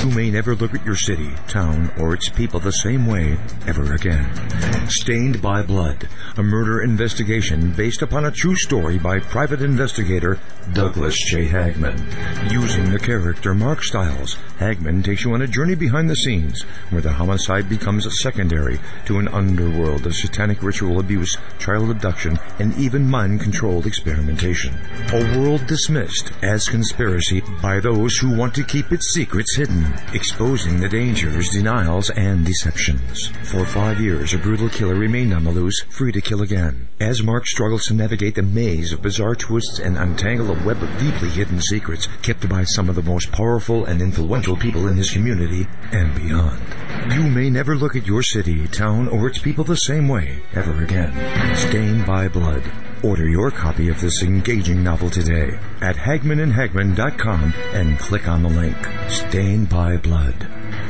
You may never look at your city, town, or its people the same way ever again. Stained by Blood, a murder investigation based upon a true story by private investigator Douglas J. Hagman. Using the character Mark Stiles, Hagman takes you on a journey behind the scenes where the homicide becomes secondary to an underworld of satanic ritual abuse, child abduction, and even mind-controlled experimentation. A world dismissed as conspiracy by those who want to keep its secrets hidden, exposing the dangers, denials, and deceptions. For 5 years, a brutal killer remained on the loose, free to kill again. As Mark struggles to navigate the maze of bizarre twists and untangle a web of deeply hidden secrets kept by some of the most powerful and influential people in his community and beyond. You may never look at your city, town, or its people the same way ever again. Stained by Blood. Order your copy of this engaging novel today at HagmanandHagman.com and click on the link. Stained by Blood.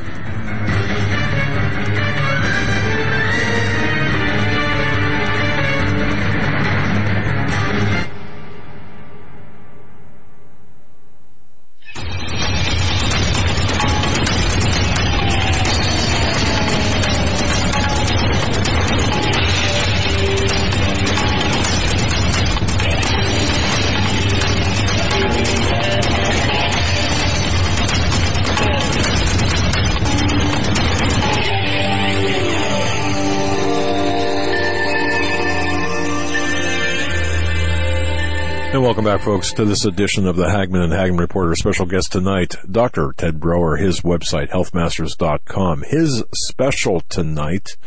And welcome back, folks, to this edition of the Hagman and Hagman Reporter. Special guest tonight, Dr. Ted Broer, his website, healthmasters.com. His special tonight,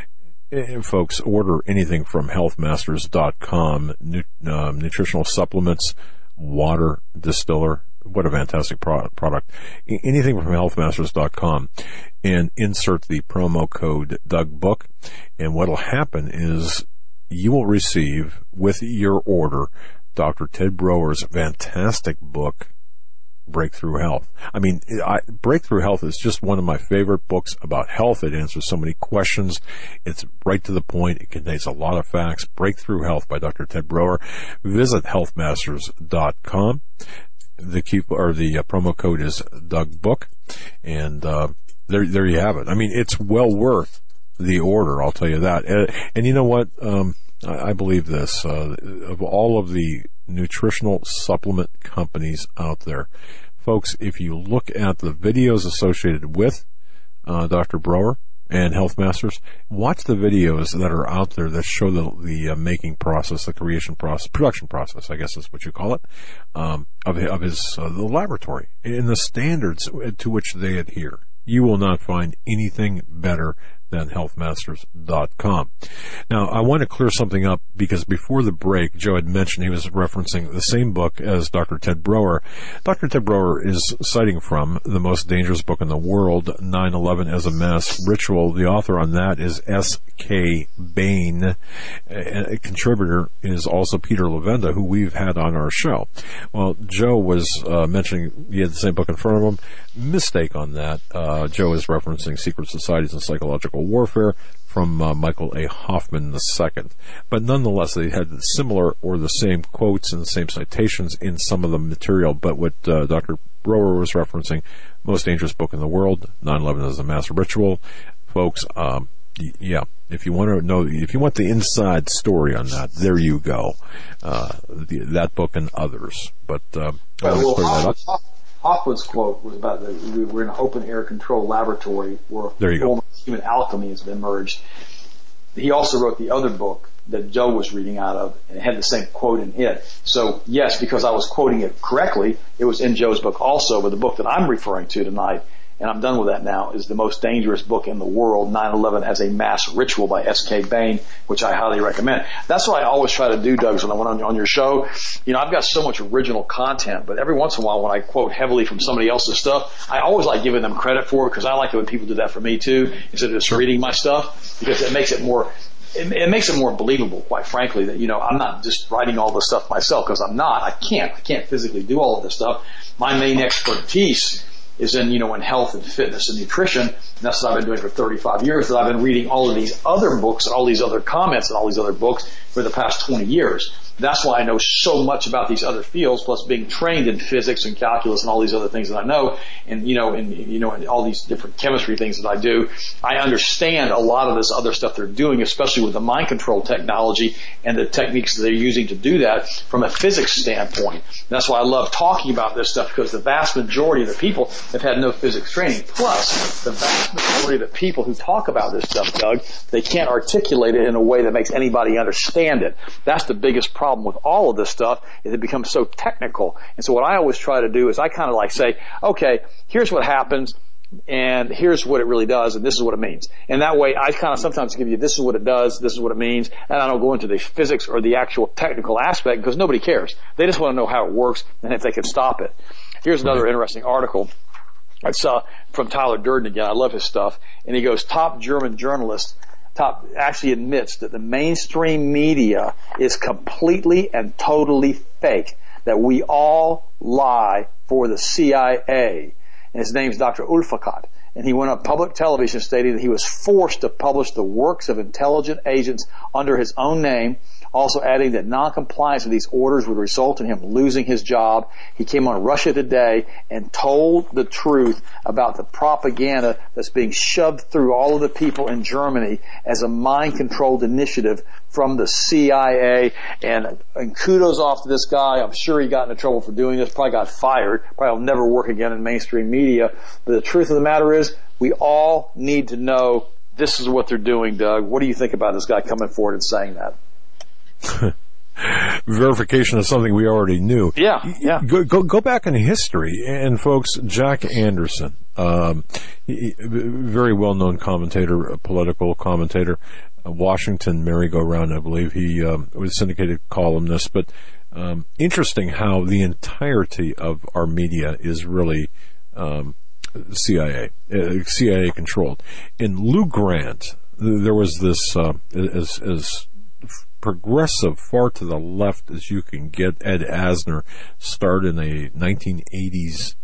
folks, order anything from healthmasters.com, nutritional supplements, water distiller. What a fantastic product. Anything from healthmasters.com, and insert the promo code DougBook. And what'll happen is you will receive with your order Dr. Ted Broer's fantastic book, Breakthrough Health. I mean, Breakthrough Health is just one of my favorite books about health. It answers so many questions. It's right to the point. It contains a lot of facts. Breakthrough Health by Dr. Ted Broer. Visit healthmasters.com. The promo code is DougBook, and there you have it. I mean, it's well worth the order, I'll tell you that. And you know what? I believe this, of all of the nutritional supplement companies out there, folks, if you look at the videos associated with Dr. Broer and Health Masters, watch the videos that are out there that show the making process, the creation process, production process, I guess is what you call it, of his the laboratory and the standards to which they adhere. You will not find anything better than healthmasters.com. Now, I want to clear something up because before the break, Joe had mentioned he was referencing the same book as Dr. Ted Broer. Dr. Ted Broer is citing from The Most Dangerous Book in the World, 9/11 as a Mass Ritual. The author on that is S.K. Bain. A contributor is also Peter Levenda, who we've had on our show. Well, Joe was mentioning he had the same book in front of him. Mistake on that. Joe is referencing Secret Societies and Psychological Warfare from Michael A. Hoffman II. But nonetheless, they had similar or the same quotes and the same citations in some of the material. But what Dr. Broer was referencing, Most Dangerous Book in the World, 9/11 as a Mass Ritual. Folks, yeah, if you want to know, if you want the inside story on that, there you go. That book and others. But I want to clear that up. Hoffman's quote was about we're in an open-air control laboratory where a form of human alchemy has been merged. He also wrote the other book that Joe was reading out of, and it had the same quote in it. So, yes, because I was quoting it correctly, it was in Joe's book also, but the book that I'm referring to tonight, and I'm done with that now, is The Most Dangerous Book in the World, 9/11 as a Mass Ritual by S.K. Bain, which I highly recommend. That's what I always try to do, Doug, when I went on your show. You know, I've got so much original content, but every once in a while when I quote heavily from somebody else's stuff, I always like giving them credit for it because I like it when people do that for me too, instead of just reading my stuff, because it makes it more... It makes it more believable, quite frankly, that, you know, I'm not just writing all this stuff myself, because I'm not. I can't physically do all of this stuff. My main expertise is in, you know, in health and fitness and nutrition. And that's what I've been doing for 35 years. That I've been reading all of these other books and all these other comments and all these other books for the past 20 years. That's why I know so much about these other fields, plus being trained in physics and calculus and all these other things that I know, and and all these different chemistry things that I do. I understand a lot of this other stuff they're doing, especially with the mind control technology and the techniques that they're using to do that from a physics standpoint. And that's why I love talking about this stuff, because the vast majority of the people have had no physics training. Plus, the vast majority of the people who talk about this stuff, Doug, they can't articulate it in a way that makes anybody understand it. That's the biggest problem with all of this stuff, is it becomes so technical. And so what I always try to do is I kind of like say, okay, here's what happens, and here's what it really does, and this is what it means. And that way I kind of sometimes give you, this is what it does, this is what it means, and I don't go into the physics or the actual technical aspect, because nobody cares. They just want to know how it works and if they can stop it. Here's another interesting article. It's from Tyler Durden again. I love his stuff. And he goes, top German journalist actually admits that the mainstream media is completely and totally fake, that we all lie for the CIA. And his name's Dr. Ulfakat. And he went on public television stating that he was forced to publish the works of intelligent agents under his own name, also adding that non-compliance with these orders would result in him losing his job. He came on Russia Today and told the truth about the propaganda that's being shoved through all of the people in Germany as a mind-controlled initiative from the CIA. And kudos off to this guy. I'm sure he got into trouble for doing this, probably got fired, probably will never work again in mainstream media. But the truth of the matter is, we all need to know this is what they're doing, Doug. What do you think about this guy coming forward and saying that? Verification of something we already knew. Yeah. Go back in history, and folks, Jack Anderson, very well-known commentator, a political commentator, a Washington merry-go-round, I believe. He was a syndicated columnist, but interesting how the entirety of our media is really CIA controlled. In Lou Grant, there was this as progressive, far to the left as you can get. Ed Asner starred in a 1980s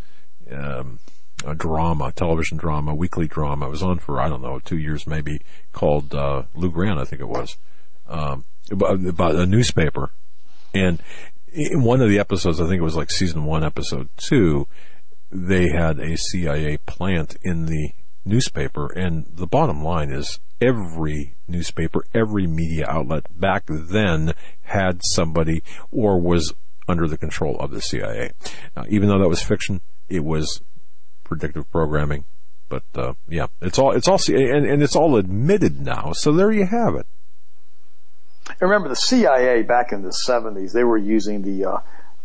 television drama, weekly drama. It was on for, 2 years maybe, called Lou Grant, I think it was, about a newspaper. And in one of the episodes, I think it was like season 1, episode 2, they had a CIA plant in the newspaper, and the bottom line is every newspaper, every media outlet back then had somebody or was under the control of the CIA. Even though that was fiction, it was predictive programming. But it's all and it's all admitted now. So there you have it. Remember, the CIA back in the 70s, they were using the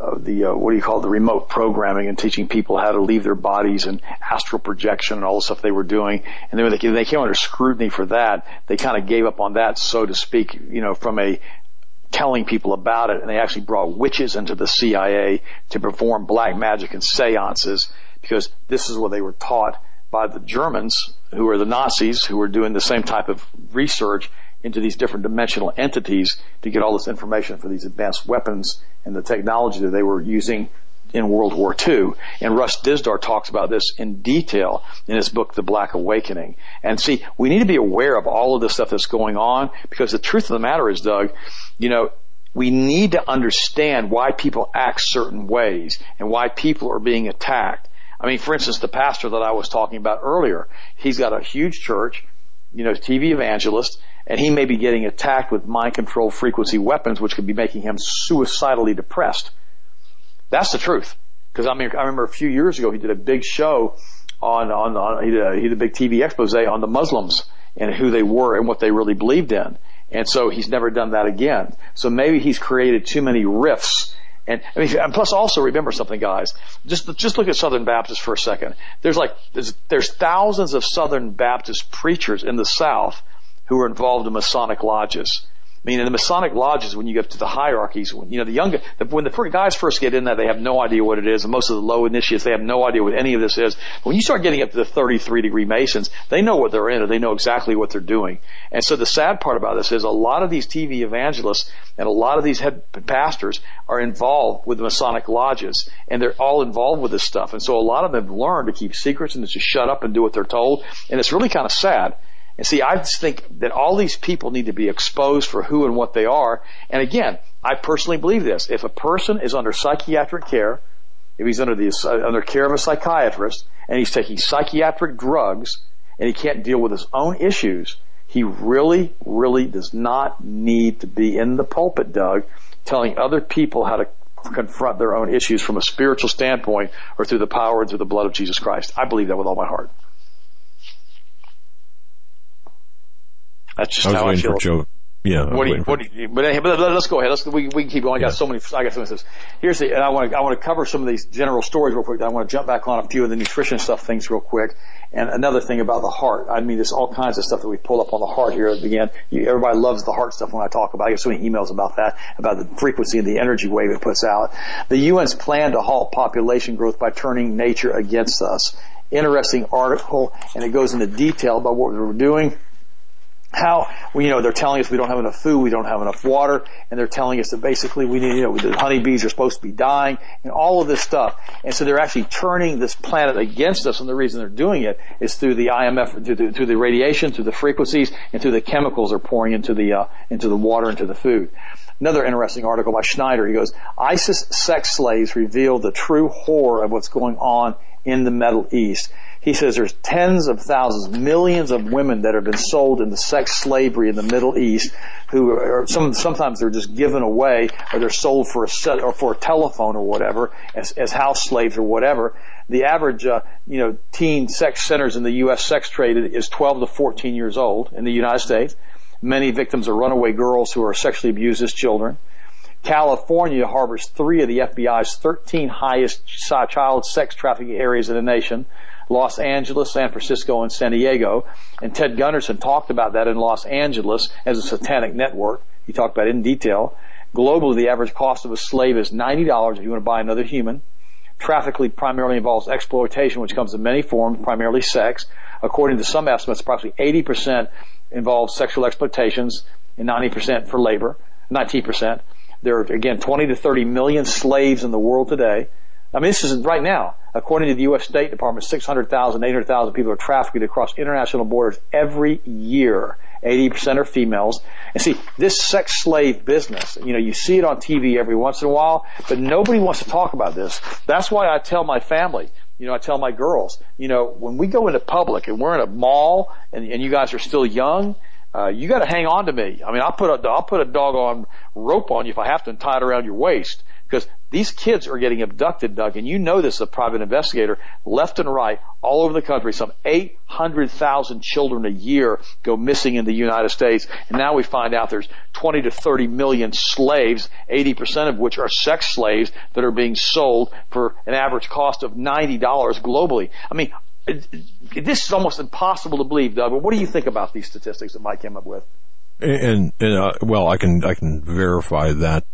remote programming and teaching people how to leave their bodies and astral projection and all the stuff they were doing. And then when they came under scrutiny for that, they kind of gave up on that, so to speak, from a telling people about it. And they actually brought witches into the CIA to perform black magic and seances, because this is what they were taught by the Germans, who were the Nazis, who were doing the same type of research into these different dimensional entities to get all this information for these advanced weapons and the technology that they were using in World War II. And Russ Dizdar talks about this in detail in his book, The Black Awakening. And see, we need to be aware of all of this stuff that's going on, because the truth of the matter is, Doug, we need to understand why people act certain ways and why people are being attacked. I mean, for instance, the pastor that I was talking about earlier, he's got a huge church, TV evangelist, and he may be getting attacked with mind control frequency weapons, which could be making him suicidally depressed. That's the truth. Because I remember a few years ago he did a big show he did a big TV expose on the Muslims and who they were and what they really believed in. And so he's never done that again. So maybe he's created too many rifts. And plus also remember something, guys. Just look at Southern Baptists for a second. There's thousands of Southern Baptist preachers in the South who are involved in Masonic lodges. I mean, in the Masonic lodges, when you get to the hierarchies, when the guys first get in there, they have no idea what it is. And most of the low initiates, they have no idea what any of this is. When you start getting up to the 33-degree Masons, they know what they're in, and they know exactly what they're doing. And so the sad part about this is a lot of these TV evangelists and a lot of these head pastors are involved with the Masonic lodges, and they're all involved with this stuff. And so a lot of them have learned to keep secrets and to just shut up and do what they're told. And it's really kind of sad. And see, I just think that all these people need to be exposed for who and what they are. And again, I personally believe this. If a person is under psychiatric care, if he's under care of a psychiatrist, and he's taking psychiatric drugs, and he can't deal with his own issues, he really, really does not need to be in the pulpit, Doug, telling other people how to confront their own issues from a spiritual standpoint or through the power and through the blood of Jesus Christ. I believe that with all my heart. That's just how I feel. Joe. Yeah. But let's go ahead. We can keep going. I got so many stuff. And I want to cover some of these general stories real quick. I want to jump back on a few of the nutrition things real quick. And another thing about the heart. I mean, there's all kinds of stuff that we pull up on the heart here. Again, everybody loves the heart stuff when I talk about it. I get so many emails about that, about the frequency and the energy wave it puts out. The UN's plan to halt population growth by turning nature against us. Interesting article, and it goes into detail about what we're doing. How, they're telling us we don't have enough food, we don't have enough water, and they're telling us that basically we need, the honeybees are supposed to be dying, and all of this stuff. And so they're actually turning this planet against us, and the reason they're doing it is through the IMF, through the radiation, through the frequencies, and through the chemicals they're pouring into the water, into the food. Another interesting article by Schneider. He goes, ISIS sex slaves reveal the true horror of what's going on in the Middle East. He says there's tens of thousands, millions of women that have been sold into sex slavery in the Middle East, who are sometimes they're just given away, or they're sold for a set or for a telephone or whatever, as house slaves or whatever. The average, teen sex centers in the U.S. sex trade is 12 to 14 years old in the United States. Many victims are runaway girls who are sexually abused as children. California harbors 3 of the FBI's 13 highest child sex trafficking areas in the nation. Los Angeles, San Francisco, and San Diego. And Ted Gunderson talked about that in Los Angeles as a satanic network. He talked about it in detail. Globally, the average cost of a slave is $90 if you want to buy another human. Trafficking primarily involves exploitation, which comes in many forms, primarily sex. According to some estimates, approximately 80% involves sexual exploitations and 90% for labor, 19%. There are, again, 20 to 30 million slaves in the world today. I mean, this is right now. According to the U.S. State Department, 600,000, 800,000 people are trafficked across international borders every year. 80% are females. And see, this sex slave business, you see it on TV every once in a while, but nobody wants to talk about this. That's why I tell my family, I tell my girls, when we go into public and we're in a mall and you guys are still young, you got to hang on to me. I mean, I'll put a doggone rope on you if I have to and tie it around your waist. Because these kids are getting abducted, Doug, and you know this as a private investigator, left and right, all over the country. Some 800,000 children a year go missing in the United States, and now we find out there's 20 to 30 million slaves, 80% of which are sex slaves that are being sold for an average cost of $90 globally. I mean, this is almost impossible to believe, Doug, but what do you think about these statistics that Mike came up with? Well, I can verify that.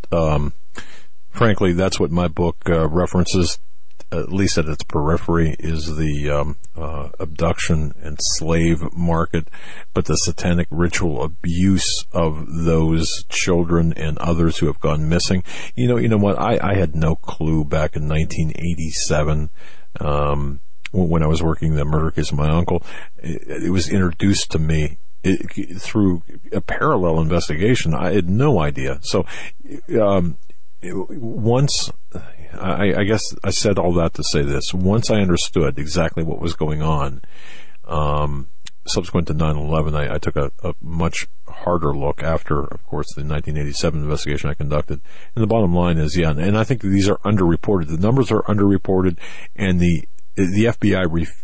Frankly, that's what my book references, at least at its periphery, is the abduction and slave market, but the satanic ritual abuse of those children and others who have gone missing. You know what? I had no clue back in 1987 when I was working the murder case of my uncle. It was introduced to me through a parallel investigation. I had no idea. So, once, I guess I said all that to say this. Once I understood exactly what was going on, subsequent to 9/11, I took a much harder look after, of course, the 1987 investigation I conducted. And the bottom line is, and I think these are underreported. The numbers are underreported, and the FBI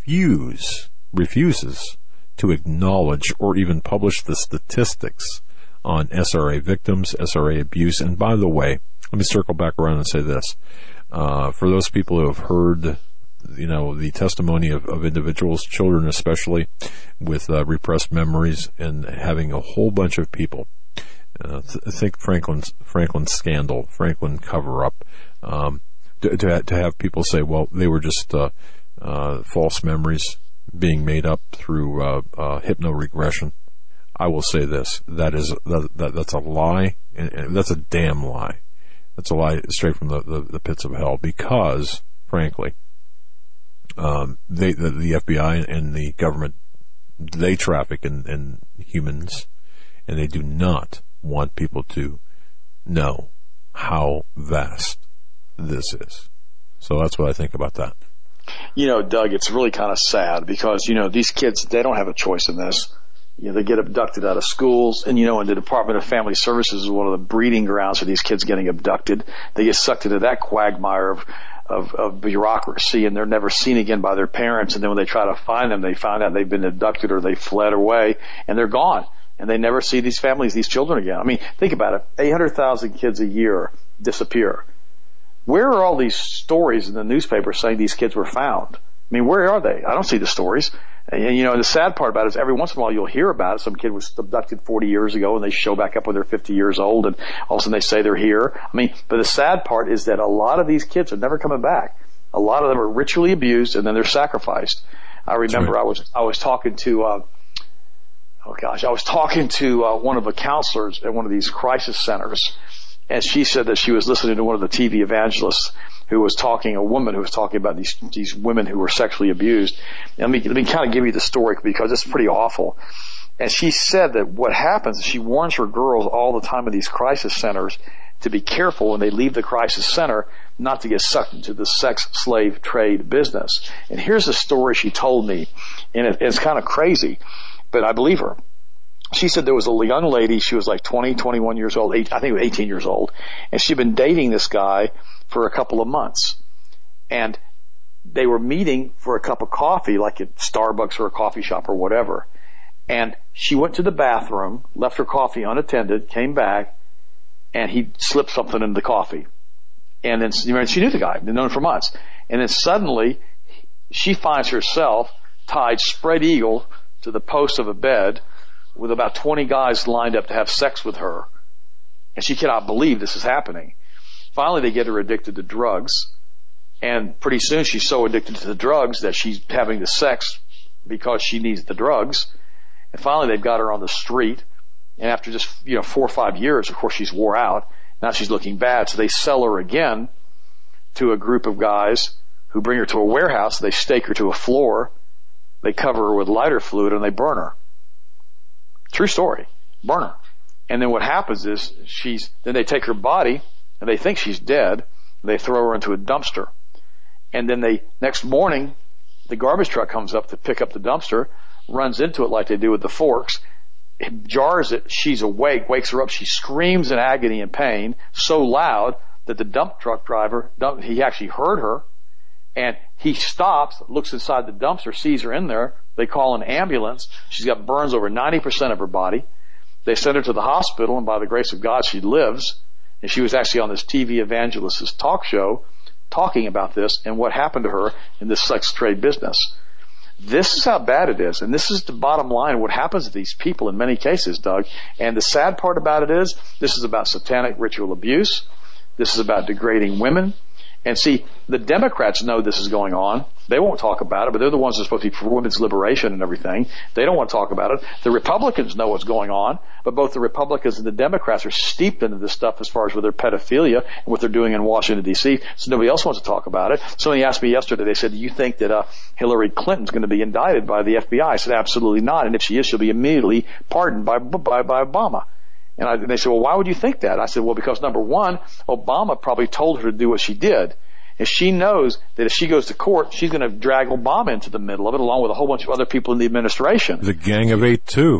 refuses to acknowledge or even publish the statistics on SRA victims, SRA abuse. And by the way, let me circle back around and say this. For those people who have heard, the testimony of individuals, children especially, with repressed memories, and having a whole bunch of people, think Franklin scandal, Franklin cover-up, to have people say, well, they were just false memories being made up through hypnoregression. I will say this: that's a lie, and that's a damn lie. That's a lie straight from the pits of hell, because, frankly, the FBI and the government they traffic in humans, and they do not want people to know how vast this is. So that's what I think about that. Doug, it's really kind of sad because, these kids, they don't have a choice in this. They get abducted out of schools, and and the Department of Family Services is one of the breeding grounds for these kids getting abducted. They get sucked into that quagmire of bureaucracy, and they're never seen again by their parents. And then when they try to find them, they find out they've been abducted or they fled away, and they're gone. And they never see these families, these children again. I mean, think about it. 800,000 kids a year disappear. Where are all these stories in the newspaper saying these kids were found? I mean, where are they? I don't see the stories. And the sad part about it is every once in a while you'll hear about it. Some kid was abducted 40 years ago and they show back up when they're 50 years old and all of a sudden they say they're here. I mean, but the sad part is that a lot of these kids are never coming back. A lot of them are ritually abused and then they're sacrificed. I remember right. I was talking to, one of the counselors at one of these crisis centers, and she said that she was listening to one of the TV evangelists a woman who was talking about these women who were sexually abused. And let me kind of give you the story because it's pretty awful. And she said that what happens is she warns her girls all the time in these crisis centers to be careful when they leave the crisis center not to get sucked into the sex slave trade business. And here's the story she told me, and it's kind of crazy, but I believe her. She said there was a young lady, she was like 20, 21 years old, I think 18 years old, and she'd been dating this guy for a couple of months. And they were meeting for a cup of coffee, like at Starbucks or a coffee shop or whatever. And she went to the bathroom, left her coffee unattended, came back, and he slipped something in the coffee. And then she knew the guy, they'd known him for months. And then suddenly, she finds herself tied spread eagle to the post of a bed with about 20 guys lined up to have sex with her. And she cannot believe this is happening. Finally, they get her addicted to drugs. And pretty soon she's so addicted to the drugs that she's having the sex because she needs the drugs. And finally, they've got her on the street. And after just, 4 or 5 years, of course, she's wore out. Now she's looking bad. So they sell her again to a group of guys who bring her to a warehouse. They stake her to a floor. They cover her with lighter fluid and they burn her. True story. Burn her. And then what happens is then they take her body and they think she's dead. They throw her into a dumpster. And then next morning, the garbage truck comes up to pick up the dumpster, runs into it like they do with the forks, jars it. She's awake, wakes her up. She screams in agony and pain so loud that the dump truck driver, he actually heard her. And he stops, looks inside the dumpster, sees her in there. They call an ambulance. She's got burns over 90% of her body. They send her to the hospital, and by the grace of God, she lives. And she was actually on this TV evangelist's talk show talking about this and what happened to her in this sex trade business. This is how bad it is. And this is the bottom line of what happens to these people in many cases, Doug. And the sad part about it is this is about satanic ritual abuse. This is about degrading women. And see, the Democrats know this is going on. They won't talk about it, but they're the ones that are supposed to be for women's liberation and everything. They don't want to talk about it. The Republicans know what's going on, but both the Republicans and the Democrats are steeped into this stuff as far as with their pedophilia and what they're doing in Washington, D.C., so nobody else wants to talk about it. Somebody asked me yesterday, they said, do you think that Hillary Clinton's going to be indicted by the FBI? I said, absolutely not, and if she is, she'll be immediately pardoned by Obama. And they said, well, why would you think that? I said, well, because number one, Obama probably told her to do what she did. And she knows that if she goes to court, she's going to drag Obama into the middle of it, along with a whole bunch of other people in the administration. The Gang of Eight, too.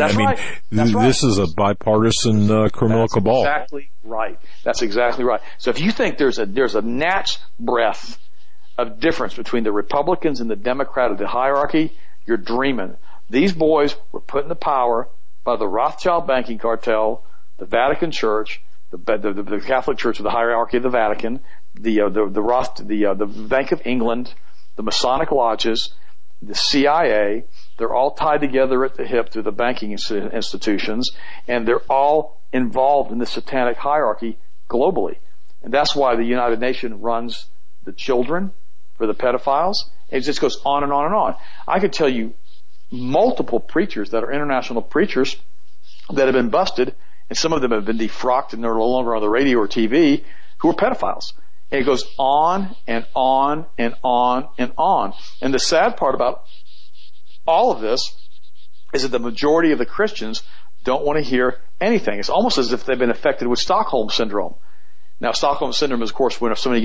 This is a bipartisan criminal cabal. That's exactly right. That's exactly right. So if you think there's a gnat's breadth of difference between the Republicans and the Democrat of the hierarchy, you're dreaming. These boys were put into power by the Rothschild banking cartel, the Vatican Church, the Catholic Church of the hierarchy of the Vatican, the Bank of England, the Masonic lodges, the CIA. They're all tied together at the hip through the banking institutions, and they're all involved in the satanic hierarchy globally. And that's why the United Nations runs the children for the pedophiles. It just goes on and on and on. I could tell you multiple preachers that are international preachers that have been busted, and some of them have been defrocked and they're no longer on the radio or TV, who are pedophiles. And it goes on and on and on and on. And the sad part about all of this is that the majority of the Christians don't want to hear anything. It's almost as if they've been affected with Stockholm Syndrome. Now, Stockholm Syndrome is, of course, when somebody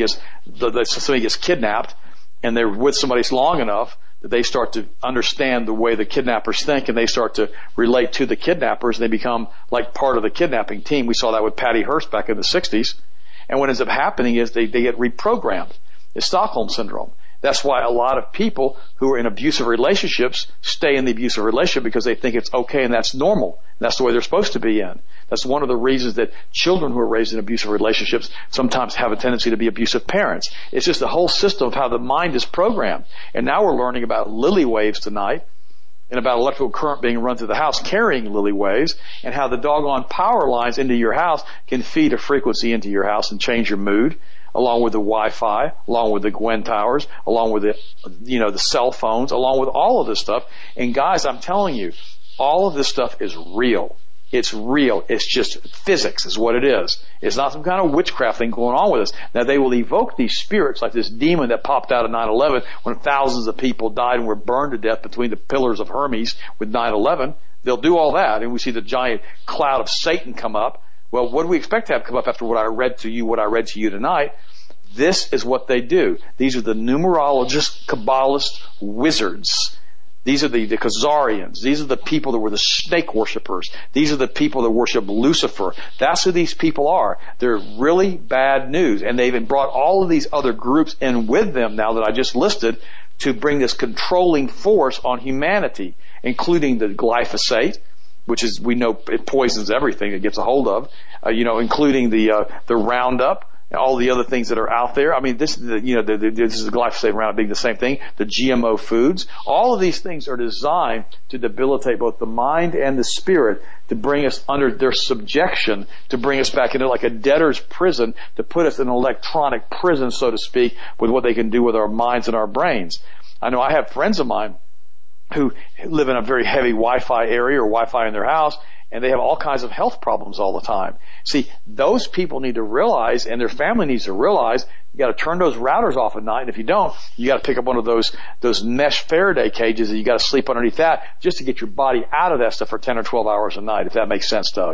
gets kidnapped and they're with somebody long enough that they start to understand the way the kidnappers think, and they start to relate to the kidnappers, and they become like part of the kidnapping team. We saw that with Patty Hearst back in the 60s. And what ends up happening is they get reprogrammed. It's Stockholm Syndrome. That's why a lot of people who are in abusive relationships stay in the abusive relationship, because they think it's okay and that's normal. And that's the way they're supposed to be in. That's one of the reasons that children who are raised in abusive relationships sometimes have a tendency to be abusive parents. It's just the whole system of how the mind is programmed. And now we're learning about lily waves tonight, and about electrical current being run through the house carrying lily waves, and how the doggone power lines into your house can feed a frequency into your house and change your mood, along with the Wi-Fi, along with the Gwen towers, along with the cell phones, along with all of this stuff. And guys, I'm telling you, all of this stuff is real. It's real. It's just physics is what it is. It's not some kind of witchcraft thing going on with us. Now, they will evoke these spirits like this demon that popped out of 9/11 when thousands of people died and were burned to death between the pillars of Hermes with 9/11. They'll do all that, and we see the giant cloud of Satan come up. Well, what do we expect to have come up after what I read to you tonight? This is what they do. These are the numerologists, Kabbalists, wizards. These are the Khazarians. These are the people that were the snake worshipers. These are the people that worship Lucifer. That's who these people are. They're really bad news. And they've brought all of these other groups in with them now that I just listed to bring this controlling force on humanity, including the glyphosate, which is, we know it poisons everything it gets a hold of, including the Roundup, all the other things that are out there. I mean, this is the glyphosate Roundup being the same thing, the GMO foods. All of these things are designed to debilitate both the mind and the spirit, to bring us under their subjection, to bring us back into like a debtor's prison, to put us in an electronic prison, so to speak, with what they can do with our minds and our brains. I know I have friends of mine who live in a very heavy Wi-Fi area or Wi-Fi in their house, and they have all kinds of health problems all the time. See, those people need to realize, and their family needs to realize, you got to turn those routers off at night. And if you don't, you got to pick up one of those mesh Faraday cages, and you got to sleep underneath that just to get your body out of that stuff for 10 or 12 hours a night, if that makes sense, Doug.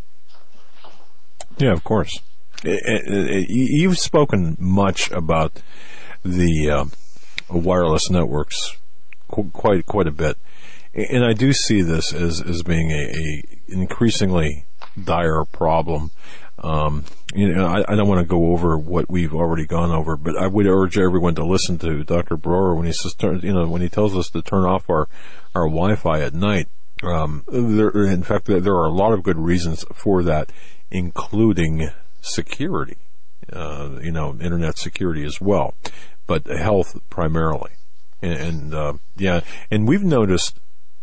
Yeah, of course. You've spoken much about the wireless networks quite a bit. And I do see this as being a increasingly dire problem. I don't want to go over what we've already gone over, but I would urge everyone to listen to Dr. Broer when he says, when he tells us to turn off our Wi-Fi at night. In fact, there are a lot of good reasons for that, including security, internet security as well, but health primarily. And we've noticed,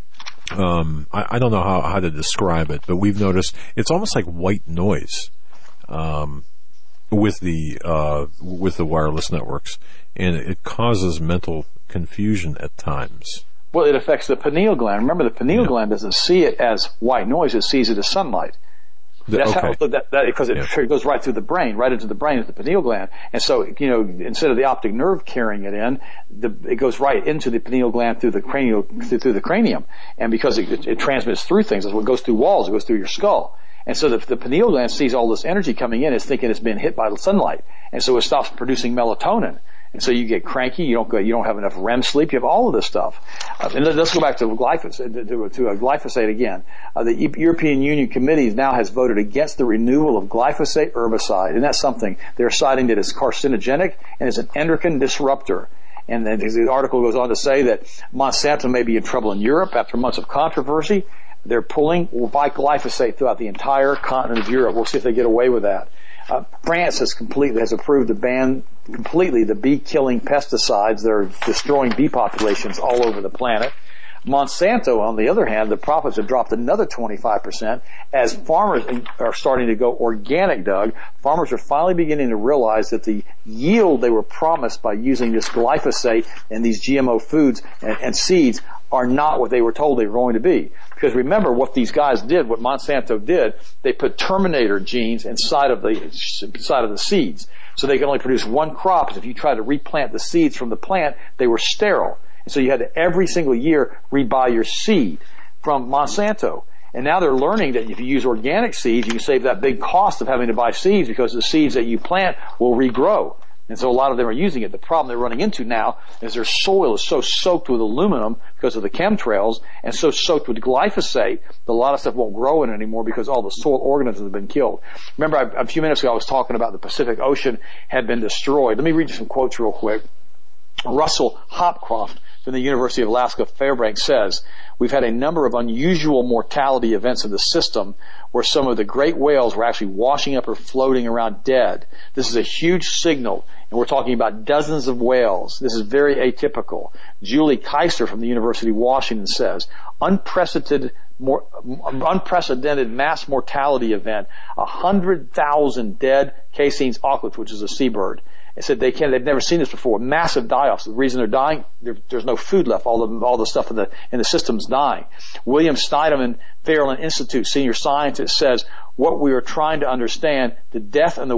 I don't know how to describe it, but we've noticed it's almost like white noise, with the wireless networks, and it causes mental confusion at times. Well, it affects the pineal gland. Remember, the pineal gland doesn't see it as white noise; it sees it as sunlight. That's how, because it goes right through the brain, right into the brain of the pineal gland. And so, instead of the optic nerve carrying it in, it goes right into the pineal gland through the cranium. And because it transmits through things, it goes through walls, it goes through your skull. And so the pineal gland sees all this energy coming in, it's thinking it's been hit by the sunlight. And so it stops producing melatonin. And so you get cranky, you don't have enough REM sleep, you have all of this stuff. And let's go back to glyphosate again. The European Union Committee now has voted against the renewal of glyphosate herbicide. And that's something they're citing that it's carcinogenic and is an endocrine disruptor. And then the article goes on to say that Monsanto may be in trouble in Europe after months of controversy. They're pulling by glyphosate throughout the entire continent of Europe. We'll see if they get away with that. France has approved to ban completely the bee-killing pesticides that are destroying bee populations all over the planet. Monsanto, on the other hand, the profits have dropped another 25% as farmers are starting to go organic, Doug. Farmers are finally beginning to realize that the yield they were promised by using this glyphosate and these GMO foods and seeds are not what they were told they were going to be. Because remember what these guys did, what Monsanto did, they put Terminator genes inside of the seeds. So they could only produce one crop. Because if you try to replant the seeds from the plant, they were sterile. And so you had to every single year rebuy your seed. from Monsanto. And now they're learning that if you use organic seeds, you can save that big cost of having to buy seeds because the seeds that you plant will regrow. And so a lot of them are using it. The problem they're running into now is their soil is so soaked with aluminum because of the chemtrails and so soaked with glyphosate that a lot of stuff won't grow in it anymore because all the soil organisms have been killed. Remember, a few minutes ago I was talking about the Pacific Ocean had been destroyed. Let me read you some quotes real quick. Russell Hopcroft from the University of Alaska Fairbanks says, "We've had a number of unusual mortality events in the system where some of the great whales were actually washing up or floating around dead. This is a huge signal, and we're talking about dozens of whales. This is very atypical." Julie Keister from the University of Washington says, unprecedented mass mortality event, 100,000 dead Cassin's auklet, which is a seabird. They said they've never seen this before. Massive die-offs. The reason they're dying, there's no food left. All the stuff in the system's dying. William Snyderman, Fairland Institute senior scientist, says what we are trying to understand, the death and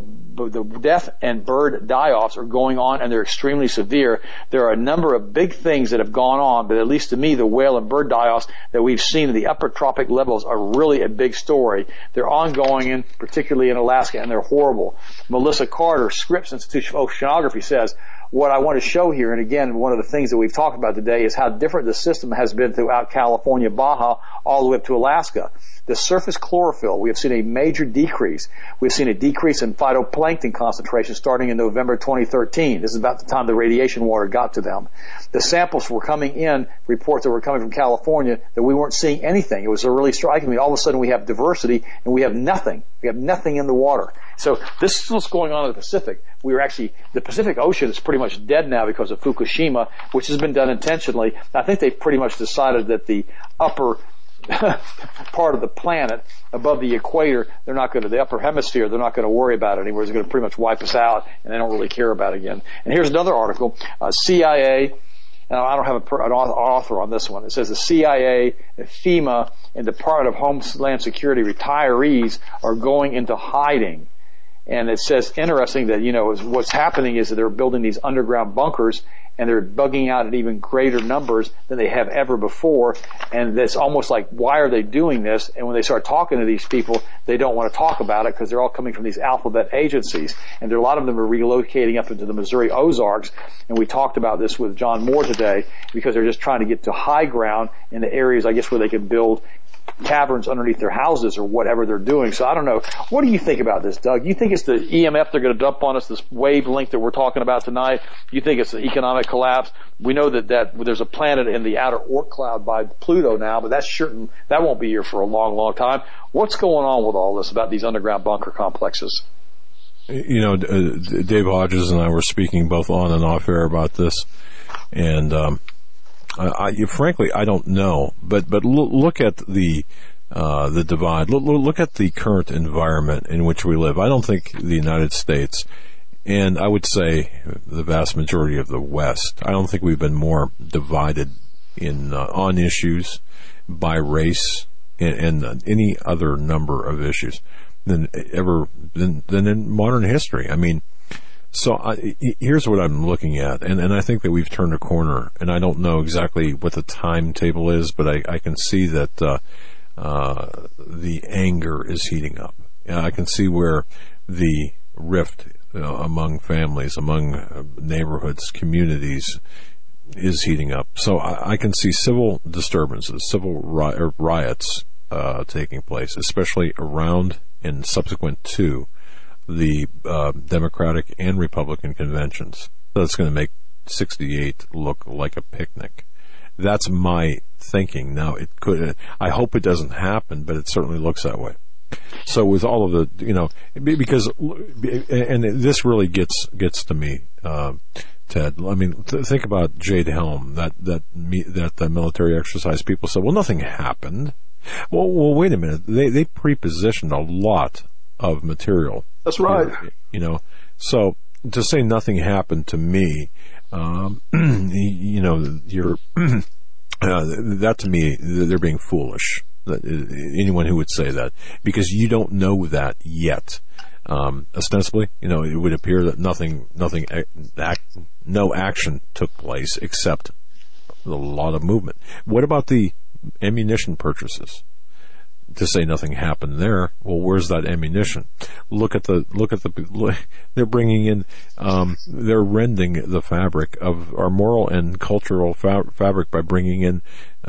bird die-offs are going on, and they're extremely severe. There are a number of big things that have gone on, but at least to me, the whale and bird die-offs that we've seen in the upper tropic levels are really a big story. They're ongoing, particularly in Alaska, and they're horrible. Melissa Carter, Scripps Institute of Oceanography, says, what I want to show here, and again, one of the things that we've talked about today is how different the system has been throughout California, Baja, all the way up to Alaska. The surface chlorophyll, we have seen a major decrease. We've seen a decrease in phytoplankton concentration starting in November 2013. This is about the time the radiation water got to them. The samples were coming in, reports that were coming from California, that we weren't seeing anything. It was really striking. I mean, all of a sudden we have diversity and we have nothing. We have nothing in the water. So this is what's going on in the Pacific. The Pacific Ocean is pretty much dead now because of Fukushima, which has been done intentionally. I think they've pretty much decided that the upper part of the planet above the equator, the upper hemisphere, they're not going to worry about it anymore. They're going to pretty much wipe us out, and they don't really care about it again. And here's another article, CIA, and I don't have an author on this one. It says the CIA, FEMA, and Department of Homeland Security retirees are going into hiding. And it says, interesting that, what's happening is that they're building these underground bunkers, and they're bugging out at even greater numbers than they have ever before. And it's almost like, why are they doing this? And when they start talking to these people, they don't want to talk about it because they're all coming from these alphabet agencies. And a lot of them are relocating up into the Missouri Ozarks. And we talked about this with John Moore today because they're just trying to get to high ground in the areas, I guess, where they can build caverns underneath their houses or whatever they're doing. So I don't know. What do you think about this, Doug? You think it's the EMF they're going to dump on us, this wavelength that we're talking about tonight? You think it's the economic collapse? We know that there's a planet in the outer Oort cloud by Pluto now, but that won't be here for a long, long time. What's going on with all this about these underground bunker complexes? Dave Hodges and I were speaking both on and off air about this, and frankly, I don't know, but look at the divide. Look at the current environment in which we live. I don't think the United States, and I would say the vast majority of the West, I don't think we've been more divided on issues by race and any other number of issues than in modern history. I mean. So here's what I'm looking at, and I think that we've turned a corner, and I don't know exactly what the timetable is, but I can see that the anger is heating up. I can see where the rift among families, among neighborhoods, communities is heating up. So I can see civil disturbances, civil riots taking place, especially around and subsequent to the Democratic and Republican conventions. That's going to make 68 look like a picnic. That's my thinking. Now, I hope it doesn't happen, but it certainly looks that way. So with all of the, because, and this really gets to me, Ted. I mean, think about Jade Helm, that military exercise. People said, well, nothing happened. Well, wait a minute. They pre-positioned a lot of material. That's right. So to say nothing happened to me, you're that to me, they're being foolish. Anyone who would say that, because you don't know that yet. Ostensibly, it would appear that no action took place except a lot of movement. What about the ammunition purchases. To say nothing happened there. Well, where's that ammunition? Look at the, they're bringing in, they're rending the fabric of our moral and cultural fabric by bringing in,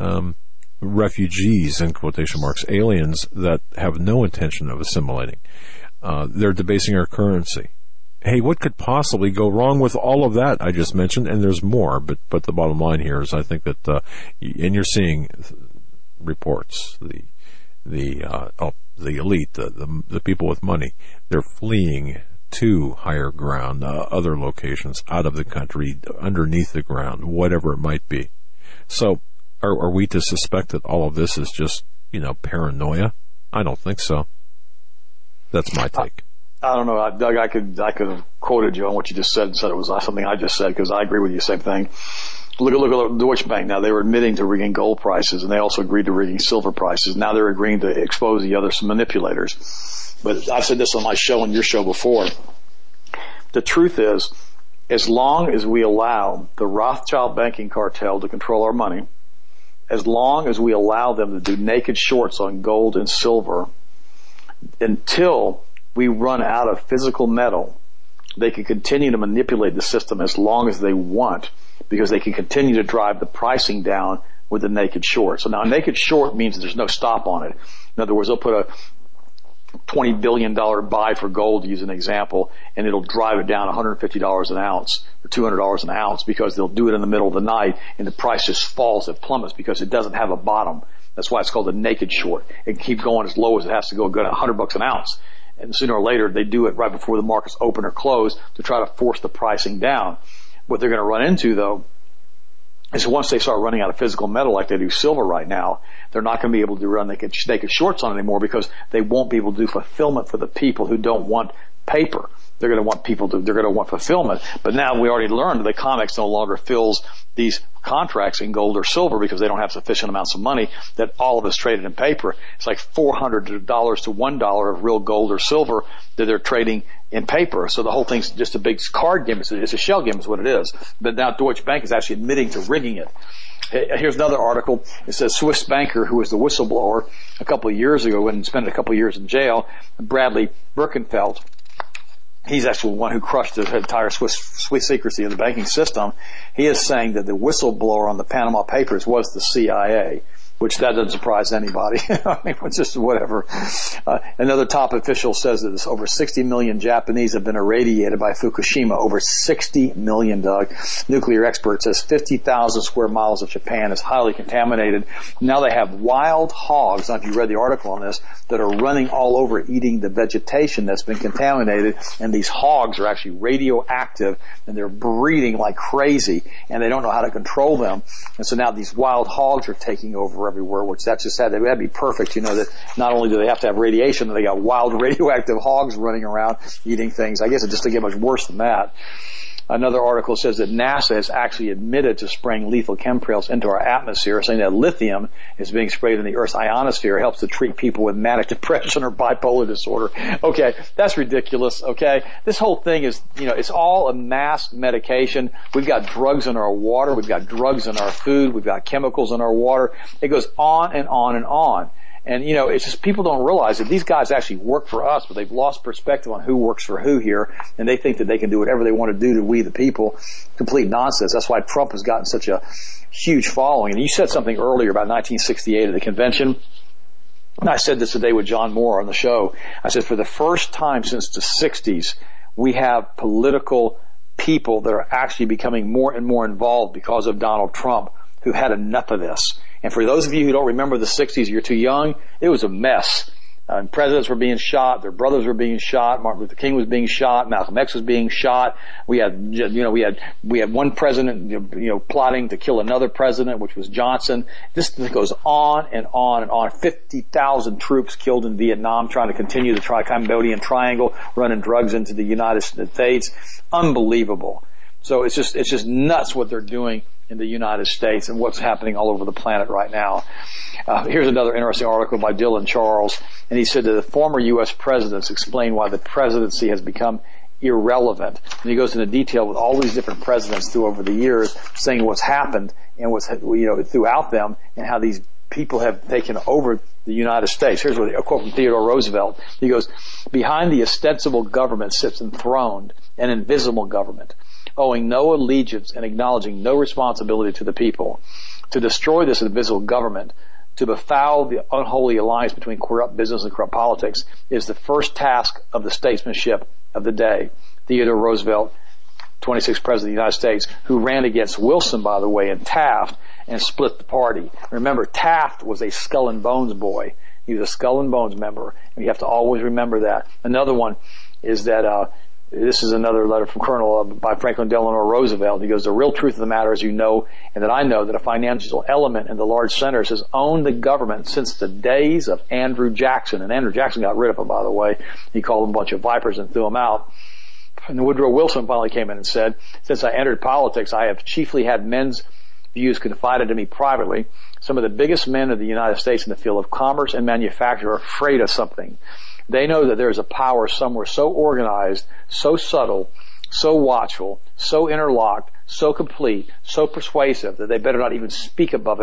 refugees, in quotation marks, aliens that have no intention of assimilating. They're debasing our currency. Hey, what could possibly go wrong with all of that I just mentioned? And there's more, but the bottom line here is I think that, and you're seeing reports, the elite, the people with money, they're fleeing to higher ground, other locations, out of the country, underneath the ground, whatever it might be. So, are we to suspect that all of this is just, paranoia? I don't think so. That's my take. I don't know, Doug. I could have quoted you on what you just said and said it was something I just said, because I agree with you. Same thing. Look at Deutsche Bank now. They were admitting to rigging gold prices, and they also agreed to rigging silver prices. Now they're agreeing to expose the other manipulators. But I've said this on my show and your show before. The truth is, as long as we allow the Rothschild banking cartel to control our money, as long as we allow them to do naked shorts on gold and silver, until we run out of physical metal, they can continue to manipulate the system as long as they want, because they can continue to drive the pricing down with the naked short. So now a naked short means there's no stop on it. In other words, they'll put a $20 billion buy for gold, to use an example, and it'll drive it down $150 an ounce or $200 an ounce, because they'll do it in the middle of the night and the price just falls, it plummets, because it doesn't have a bottom. That's why it's called a naked short. It can keep going as low as it has to go at $100 an ounce. And sooner or later, they do it right before the markets open or close to try to force the pricing down. What they're going to run into, though, is once they start running out of physical metal like they do silver right now, they're not going to be able to run naked shorts on it anymore, because they won't be able to do fulfillment for the people who don't want paper. They're going to want fulfillment. But now we already learned that the COMEX no longer fills these contracts in gold or silver because they don't have sufficient amounts of money, that all of it's traded in paper. It's like $400 to $1 of real gold or silver that they're trading in paper. So the whole thing's just a big card game. It's a shell game is what it is. But now Deutsche Bank is actually admitting to rigging it. Here's another article. It says Swiss banker who was the whistleblower a couple of years ago and spent a couple of years in jail, Bradley Birkenfeld. He's actually the one who crushed the entire Swiss secrecy of the banking system. He is saying that the whistleblower on the Panama Papers was the CIA, which that doesn't surprise anybody. I mean, it's just whatever. Another top official says that over 60 million Japanese have been irradiated by Fukushima. Over 60 million, Doug. Nuclear expert says 50,000 square miles of Japan is highly contaminated. Now they have wild hogs, I don't know if you read the article on this, that are running all over eating the vegetation that's been contaminated, and these hogs are actually radioactive, and they're breeding like crazy, and they don't know how to control them. And so now these wild hogs are taking over everywhere, which that's just sad. That would be perfect, that not only do they have to have radiation, but they got wild radioactive hogs running around eating things. I guess it just doesn't get much worse than that. Another article says that NASA has actually admitted to spraying lethal chemtrails into our atmosphere, saying that lithium is being sprayed in the Earth's ionosphere, helps to treat people with manic depression or bipolar disorder. Okay, that's ridiculous, okay? This whole thing is, it's all a mass medication. We've got drugs in our water. We've got drugs in our food. We've got chemicals in our water. It goes on and on and on. And, it's just people don't realize that these guys actually work for us, but they've lost perspective on who works for who here, and they think that they can do whatever they want to do to we the people. Complete nonsense. That's why Trump has gotten such a huge following. And you said something earlier about 1968 at the convention. And I said this today with John Moore on the show. I said, for the first time since the 60s, we have political people that are actually becoming more and more involved because of Donald Trump, who had enough of this. And for those of you who don't remember the 60s, you're too young, it was a mess. Presidents were being shot, their brothers were being shot, Martin Luther King was being shot, Malcolm X was being shot. We had one president, plotting to kill another president, which was Johnson. This goes on and on and on. 50,000 troops killed in Vietnam trying to continue the Cambodian Triangle, running drugs into the United States. Unbelievable. So it's just nuts what they're doing in the United States and what's happening all over the planet right now. Here's another interesting article by Dylan Charles, and he said that the former U.S. presidents explain why the presidency has become irrelevant. And he goes into detail with all these different presidents over the years, saying what's happened and what's throughout them, and how these people have taken over the United States. Here's a quote from Theodore Roosevelt. He goes, "Behind the ostensible government sits enthroned an invisible government, owing no allegiance and acknowledging no responsibility to the people. To destroy this invisible government, to befoul the unholy alliance between corrupt business and corrupt politics, is the first task of the statesmanship of the day." Theodore Roosevelt, 26th President of the United States, who ran against Wilson, by the way, and Taft, and split the party. Remember, Taft was a Skull and Bones boy. He was a Skull and Bones member, and you have to always remember that. Another one is that, this is another letter from Colonel by Franklin Delano Roosevelt. He goes, "The real truth of the matter is, you know, and that I know, that a financial element in the large centers has owned the government since the days of Andrew Jackson." And Andrew Jackson got rid of them, by the way. He called them a bunch of vipers and threw them out. And Woodrow Wilson finally came in and said, "Since I entered politics, I have chiefly had men's views confided to me privately. Some of the biggest men of the United States in the field of commerce and manufacture are afraid of something. They know that there is a power somewhere so organized, so subtle, so watchful, so interlocked, so complete, so persuasive that they better not even speak about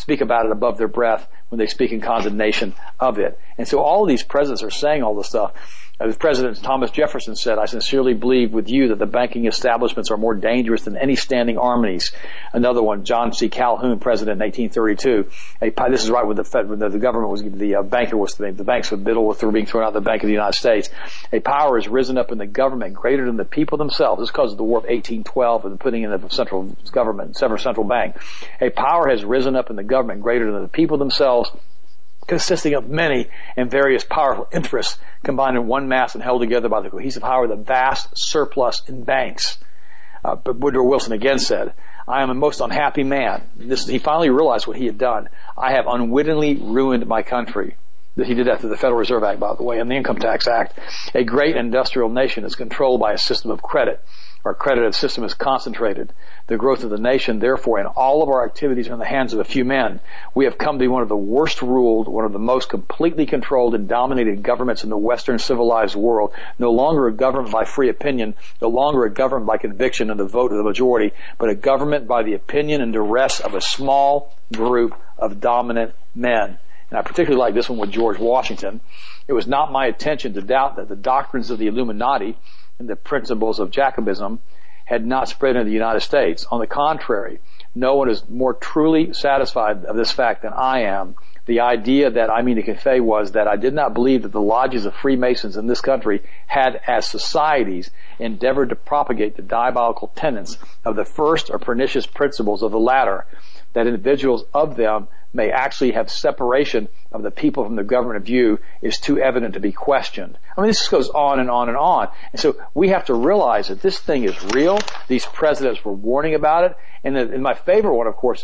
it above their breath when they speak in condemnation of it." And so all of these presidents are saying all this stuff. President Thomas Jefferson said, "I sincerely believe with you that the banking establishments are more dangerous than any standing armies." Another one, John C. Calhoun, president in 1832. This is right when the government was, the banks were being thrown out of the Bank of the United States. "A power has risen up in the government greater than the people themselves." This is because of the War of 1812 and the putting in of the central government, central bank. "A power has risen up in the government greater than the people themselves, consisting of many and various powerful interests combined in one mass and held together by the cohesive power of the vast surplus in banks." But Woodrow Wilson again said, "I am a most unhappy man." He finally realized what he had done. "I have unwittingly ruined my country." He did that through the Federal Reserve Act, by the way, and the Income Tax Act. "A great industrial nation is controlled by a system of credit. Our credit system is concentrated. The growth of the nation, therefore, and all of our activities are in the hands of a few men. We have come to be one of the worst ruled, one of the most completely controlled and dominated governments in the Western civilized world. No longer a government by free opinion, no longer a government by conviction and the vote of the majority, but a government by the opinion and duress of a small group of dominant men." And I particularly like this one with George Washington. "It was not my intention to doubt that the doctrines of the Illuminati and the principles of Jacobism had not spread into the United States. On the contrary, no one is more truly satisfied of this fact than I am. The idea that I mean to convey was that I did not believe that the lodges of Freemasons in this country had, as societies, endeavored to propagate the diabolical tenets of the first or pernicious principles of the latter, that individuals of them may actually have separation of the people from the government view is too evident to be questioned." I mean, this goes on and on and on. And so we have to realize that this thing is real. These presidents were warning about it. And my favorite one, of course,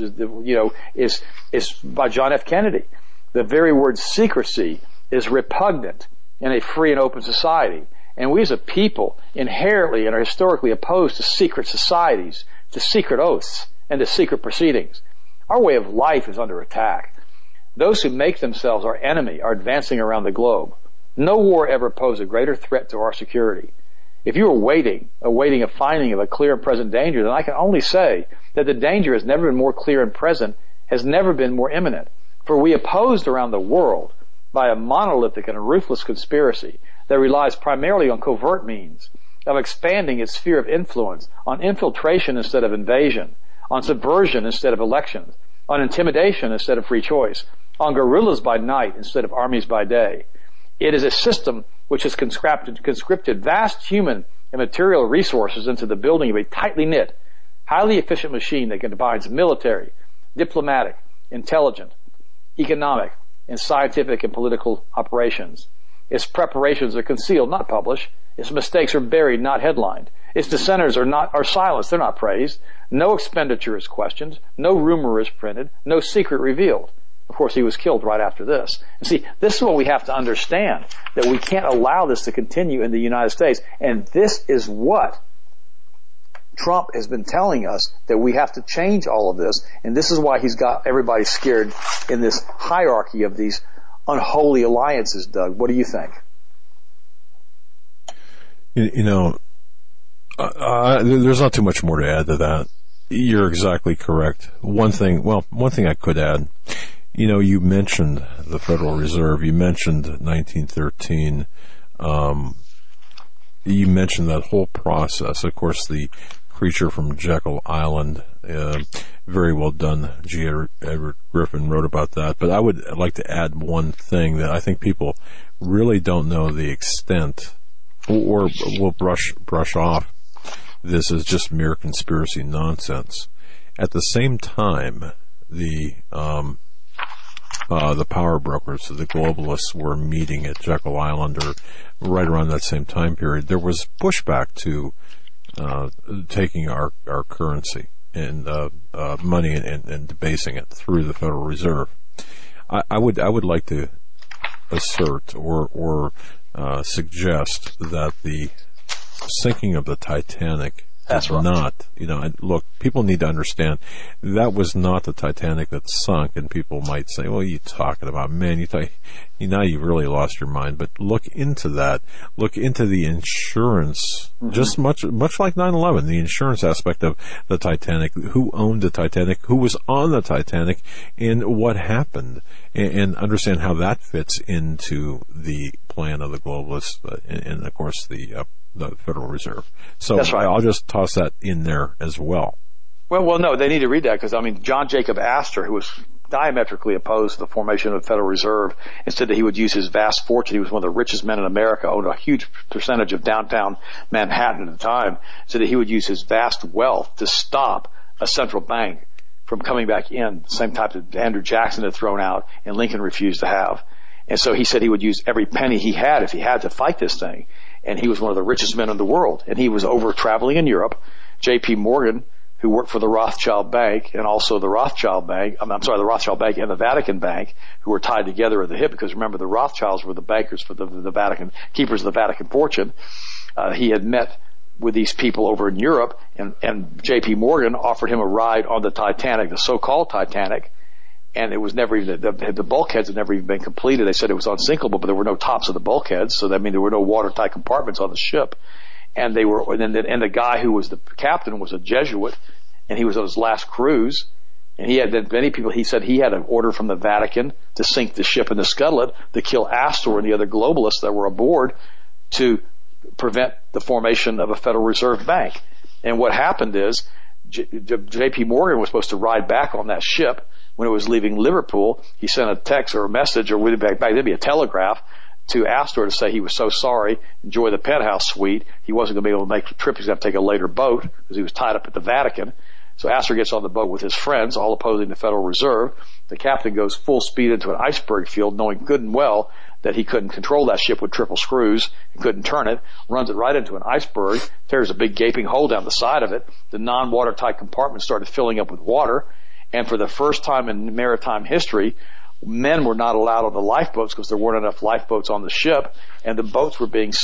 is by John F. Kennedy. The very word secrecy is repugnant in a free and open society. And we as a people inherently and are historically opposed to secret societies, to secret oaths, and to secret proceedings. Our way of life is under attack. Those who make themselves our enemy are advancing around the globe. No war ever posed a greater threat to our security. If you are awaiting a finding of a clear and present danger, then I can only say that the danger has never been more clear and present, has never been more imminent. For we opposed around the world by a monolithic and ruthless conspiracy that relies primarily on covert means of expanding its sphere of influence, on infiltration instead of invasion, on subversion instead of elections, on intimidation instead of free choice, on guerrillas by night instead of armies by day. It is a system which has conscripted vast human and material resources into the building of a tightly knit, highly efficient machine that combines military, diplomatic, intelligent, economic, and scientific and political operations. Its preparations are concealed, not published. Its mistakes are buried, not headlined. Its dissenters are silenced, they're not praised. No expenditure is questioned. No rumor is printed. No secret revealed. Of course, he was killed right after this. And see, this is what we have to understand, that we can't allow this to continue in the United States. And this is what Trump has been telling us, that we have to change all of this. And this is why he's got everybody scared in this hierarchy of these unholy alliances, Doug. What do you think? There's not too much more to add to that. You're exactly correct. One thing I could add You mentioned the Federal Reserve. You mentioned 1913. You mentioned that whole process. Of course, the Creature from Jekyll Island, very well done. G. Edward Griffin wrote about that. But I would like to add one thing that I think people really don't know the extent, or will brush off this as just mere conspiracy nonsense. At the same time, the power brokers, the globalists, were meeting at Jekyll Island, or right around that same time period. There was pushback to taking our currency and money and debasing it through the Federal Reserve. I would like to assert or suggest that the sinking of the Titanic That's right. Not, look, people need to understand that was not the Titanic that sunk, and people might say, well, you talking about, man, now you really lost your mind. But look into that. Look into the insurance, just much like 9/11, the insurance aspect of the Titanic, who owned the Titanic, who was on the Titanic, and what happened, and understand how that fits into the plan of the globalists, and of course the Federal Reserve. So That's right. I'll just toss that in there as well. Well, no, they need to read that because, John Jacob Astor, who was diametrically opposed to the formation of the Federal Reserve, and said that he would use his vast fortune. He was one of the richest men in America, owned a huge percentage of downtown Manhattan at the time, said that he would use his vast wealth to stop a central bank from coming back in, the same type that Andrew Jackson had thrown out and Lincoln refused to have. And so he said he would use every penny he had if he had to fight this thing. And he was one of the richest men in the world. And he was over traveling in Europe. J.P. Morgan, who worked for the Rothschild Bank, and also the Rothschild Bank, the Rothschild Bank and the Vatican Bank, who were tied together at the hip, because remember, the Rothschilds were the bankers for the Vatican, keepers of the Vatican fortune. He had met with these people over in Europe, and J.P. Morgan offered him a ride on the Titanic, the so-called Titanic, and it was never even, the bulkheads had never even been completed. They said it was unsinkable, but there were no tops of the bulkheads, so that means there were no watertight compartments on the ship. And the guy who was the captain was a Jesuit, and he was on his last cruise, and he had many people. He said he had an order from the Vatican to sink the ship in the Scutlet, to kill Astor and the other globalists that were aboard, to prevent the formation of a Federal Reserve Bank. And what happened is J.P. Morgan was supposed to ride back on that ship. When it was leaving Liverpool, he sent a text or a message, or would it back then be a telegraph, to Astor to say he was so sorry, enjoy the penthouse suite. He wasn't going to be able to make the trip. He was going to take a later boat because he was tied up at the Vatican. So Astor gets on the boat with his friends, all opposing the Federal Reserve. The captain goes full speed into an iceberg field, knowing good and well that he couldn't control that ship with triple screws, he couldn't turn it, runs it right into an iceberg, tears a big gaping hole down the side of it. The non-watertight compartment started filling up with water. And for the first time in maritime history, men were not allowed on the lifeboats because there weren't enough lifeboats on the ship, and the boats were being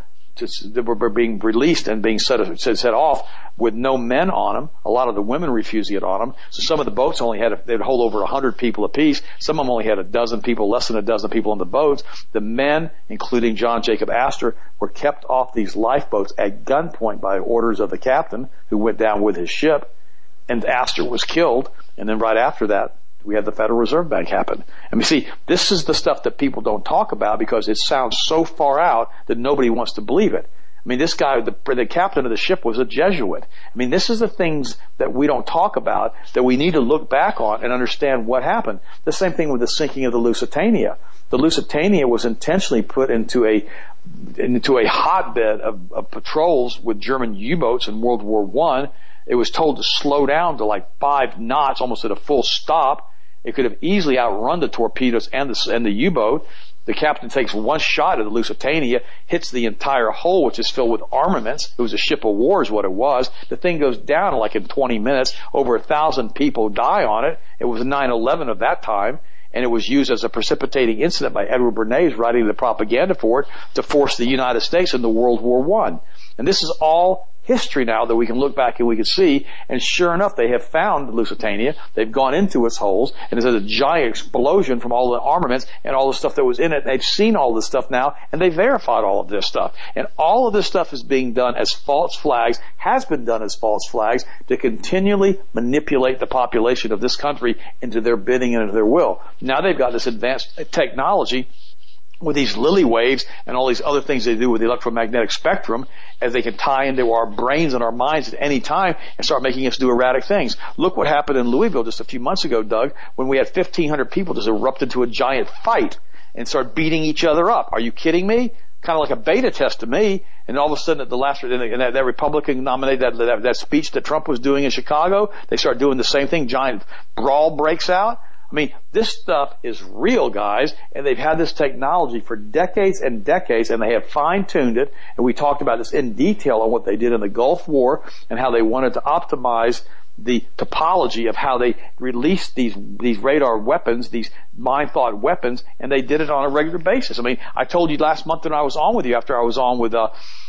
were being released and being set off with no men on them. A lot of the women refused to get on them. So some of the boats they'd hold over 100 people apiece. Some of them only had a dozen people, less than a dozen people on the boats. The men, including John Jacob Astor, were kept off these lifeboats at gunpoint by orders of the captain, who went down with his ship, and Astor was killed. And then right after that, we had the Federal Reserve Bank happen. See, this is the stuff that people don't talk about because it sounds so far out that nobody wants to believe it. This guy, the captain of the ship, was a Jesuit. This is the things that we don't talk about that we need to look back on and understand what happened. The same thing with the sinking of the Lusitania. The Lusitania was intentionally put into a hotbed of patrols with German U-boats in World War I. It was told to slow down to like 5 knots, almost at a full stop. It could have easily outrun the torpedoes and the U-boat. The captain takes one shot at the Lusitania, hits the entire hull, which is filled with armaments. It was a ship of war is what it was. The thing goes down like in 20 minutes. Over 1,000 people die on it. It was 9/11 of that time. And it was used as a precipitating incident by Edward Bernays, writing the propaganda for it, to force the United States into World War I. And this is all history now that we can look back and we can see, and sure enough, they have found Lusitania. They've gone into its holes, and there's a giant explosion from all the armaments and all the stuff that was in it. They've seen all this stuff now, and they verified all of this stuff. And all of this stuff is being done as false flags, has been done as false flags, to continually manipulate the population of this country into their bidding and into their will. Now they've got this advanced technology with these lily waves and all these other things they do with the electromagnetic spectrum, as they can tie into our brains and our minds at any time and start making us do erratic things. Look what happened in Louisville just a few months ago, Doug, when we had 1,500 people just erupt into a giant fight and start beating each other up. Are you kidding me? Kind of like a beta test to me. And all of a sudden, at the last, and that Republican nominated that speech that Trump was doing in Chicago, they start doing the same thing. Giant brawl breaks out. I mean, this stuff is real, guys, and they've had this technology for decades and decades, and they have fine-tuned it, and we talked about this in detail on what they did in the Gulf War and how they wanted to optimize the topology of how they released these radar weapons, these mind-thought weapons, and they did it on a regular basis. I mean, I told you last month when I was on with you, after I was on with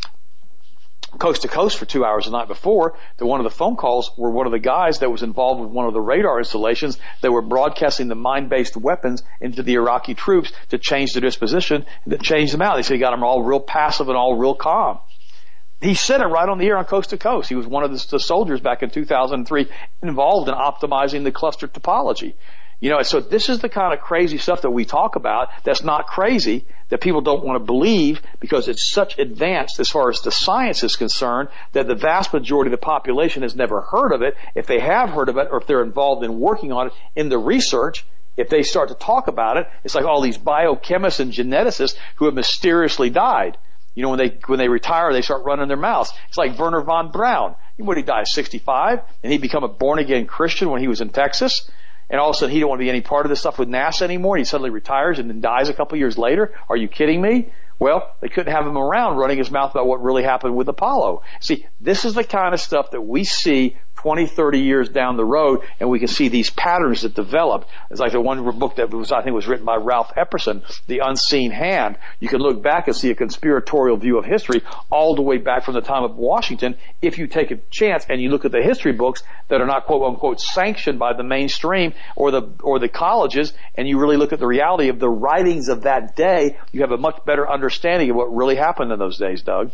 Coast to Coast for 2 hours the night before, that one of the phone calls were one of the guys that was involved with one of the radar installations that were broadcasting the mind-based weapons into the Iraqi troops to change their disposition and to change them out. They said he got them all real passive and all real calm. He said it right on the air on Coast to Coast. He was one of the soldiers back in 2003 involved in optimizing the cluster topology. You know, so this is the kind of crazy stuff that we talk about that's not crazy, that people don't want to believe because it's such advanced as far as the science is concerned that the vast majority of the population has never heard of it. If they have heard of it, or if they're involved in working on it in the research, if they start to talk about it, it's like all these biochemists and geneticists who have mysteriously died. You know, when they retire, they start running their mouths. It's like Werner von Braun. When he died 65, and he become a born-again Christian when he was in Texas, and all of a sudden he don't want to be any part of this stuff with NASA anymore. He suddenly retires and then dies a couple years later. Are you kidding me? Well, they couldn't have him around running his mouth about what really happened with Apollo. See, this is the kind of stuff that we see 20, 30 years down the road, and we can see these patterns that develop. It's like the one book that was, I think, was written by Ralph Epperson, The Unseen Hand. You can look back and see a conspiratorial view of history all the way back from the time of Washington if you take a chance and you look at the history books that are not quote unquote sanctioned by the mainstream or the colleges, and you really look at the reality of the writings of that day. You have a much better understanding of what really happened in those days, Doug.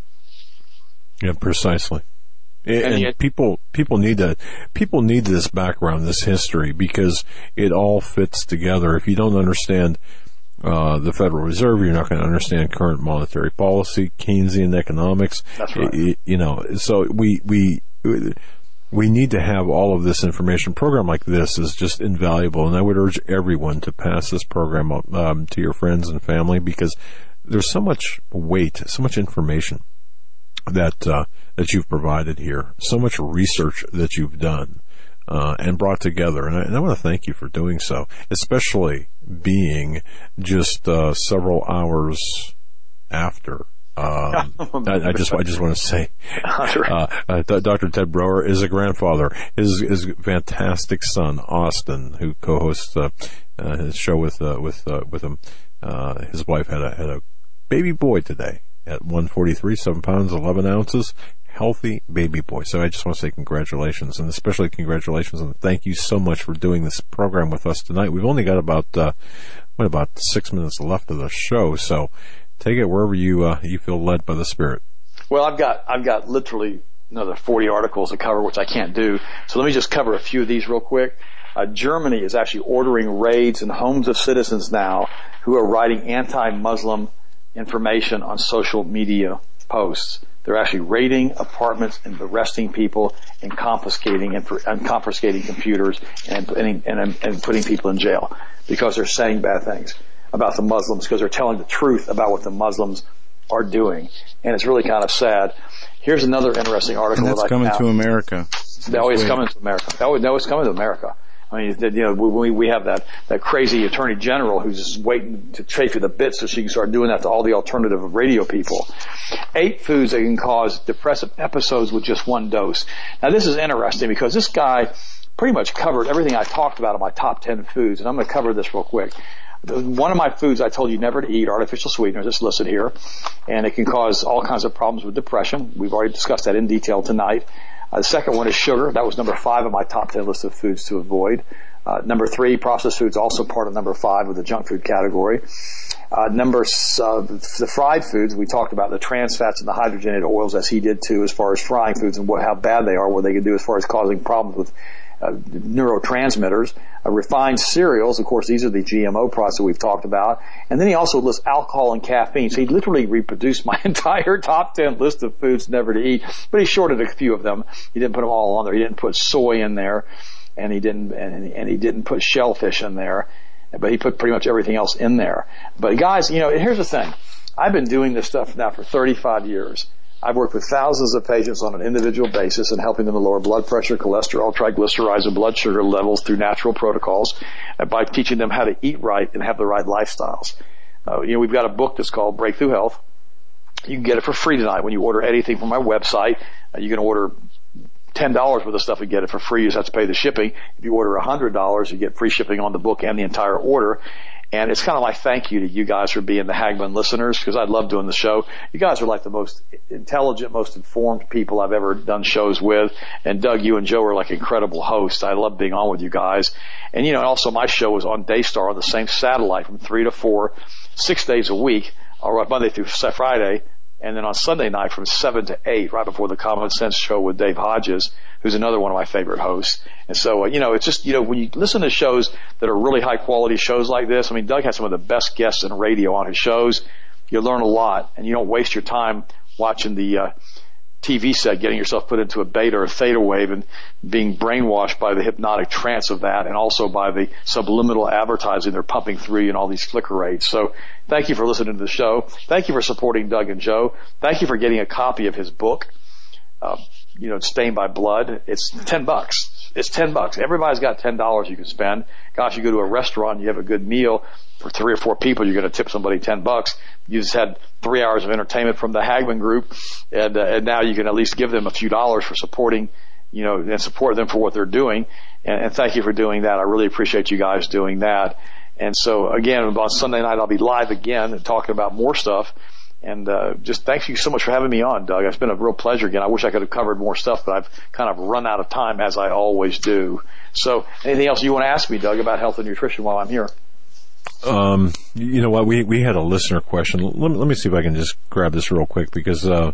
Yeah, precisely. And people need this background, this history, because it all fits together. If you don't understand the Federal Reserve, you're not going to understand current monetary policy, Keynesian economics. That's right. So we need to have all of this information. A program like this is just invaluable, and I would urge everyone to pass this program to your friends and family, because there's so much weight, so much information that you've provided here, so much research that you've done and brought together, and I want to thank you for doing so, especially being just several hours after. I just want to say, Dr. Ted Broer is a grandfather. His fantastic son Austin, who co-hosts his show with him, his wife had a baby boy today. At 143, 7 pounds, 11 ounces, healthy baby boy. So I just want to say congratulations, and especially congratulations and thank you so much for doing this program with us tonight. We've only got about 6 minutes left of the show, so take it wherever you feel led by the Spirit. Well, I've got literally another 40 articles to cover, which I can't do. So let me just cover a few of these real quick. Germany is actually ordering raids in homes of citizens now who are writing anti-Muslim information on social media posts. They're actually raiding apartments and arresting people and confiscating computers and putting people in jail because they're saying bad things about the Muslims, because they're telling the truth about what the Muslims are doing. And it's really kind of sad. Here's another interesting article. And that's coming to America. No, it's coming to America. No, it's coming to America. I mean, we have that crazy attorney general who's just waiting to chafe you the bits so she can start doing that to all the alternative radio people. 8 foods that can cause depressive episodes with just one dose. Now, this is interesting because this guy pretty much covered everything I talked about in my top 10 foods, and I'm going to cover this real quick. One of my foods I told you never to eat, artificial sweeteners, it's listed here, and it can cause all kinds of problems with depression. We've already discussed that in detail tonight. The second one is sugar. That was number 5 on my top 10 list of foods to avoid. Number 3, processed foods, also part of number 5 with the junk food category. The fried foods, we talked about the trans fats and the hydrogenated oils, as he did too, as far as frying foods and how bad they are, what they can do as far as causing problems with neurotransmitters. Refined cereals, of course, these are the GMO products that we've talked about. And then he also lists alcohol and caffeine. So he literally reproduced my entire top 10 list of foods never to eat, but he shorted a few of them. He didn't put them all on there. He didn't put soy in there, and he didn't put shellfish in there, but he put pretty much everything else in there. But guys, here's the thing. I've been doing this stuff now for 35 years. I've worked with thousands of patients on an individual basis and helping them to lower blood pressure, cholesterol, triglycerides, and blood sugar levels through natural protocols by teaching them how to eat right and have the right lifestyles. We've got a book that's called Breakthrough Health. You can get it for free tonight when you order anything from my website. You can order $10 worth of stuff and get it for free. You just have to pay the shipping. If you order $100, you get free shipping on the book and the entire order. And it's kind of like thank you to you guys for being the Hagmann listeners, because I love doing the show. You guys are like the most intelligent, most informed people I've ever done shows with. And Doug, you and Joe are like incredible hosts. I love being on with you guys. And also my show is on Daystar on the same satellite from 3 to 4, 6 days a week, or Monday through Friday. And then on Sunday night from 7 to 8, right before the Common Sense Show with Dave Hodges, who's another one of my favorite hosts. And so, it's just, when you listen to shows that are really high quality shows like this, Doug has some of the best guests in radio on his shows. You learn a lot, and you don't waste your time watching the TV set, getting yourself put into a beta or theta wave and being brainwashed by the hypnotic trance of that, and also by the subliminal advertising they're pumping through you and all these clicker rates. So thank you for listening to the show. Thank you for supporting Doug and Joe. Thank you for getting a copy of his book, Stained by Blood. It's $10. It's $10. Everybody's got $10 you can spend. Gosh, you go to a restaurant, you have a good meal for 3 or 4 people, you're going to tip somebody $10. You just had 3 hours of entertainment from the Hagmann Group, and now you can at least give them a few dollars for supporting, and support them for what they're doing. And thank you for doing that. I really appreciate you guys doing that. And so again, on Sunday night, I'll be live again and talking about more stuff. And just thank you so much for having me on, Doug. It's been a real pleasure again. I wish I could have covered more stuff, but I've kind of run out of time, as I always do. So anything else you want to ask me, Doug, about health and nutrition while I'm here? You know what? We had a listener question. Let me see if I can just grab this real quick, because while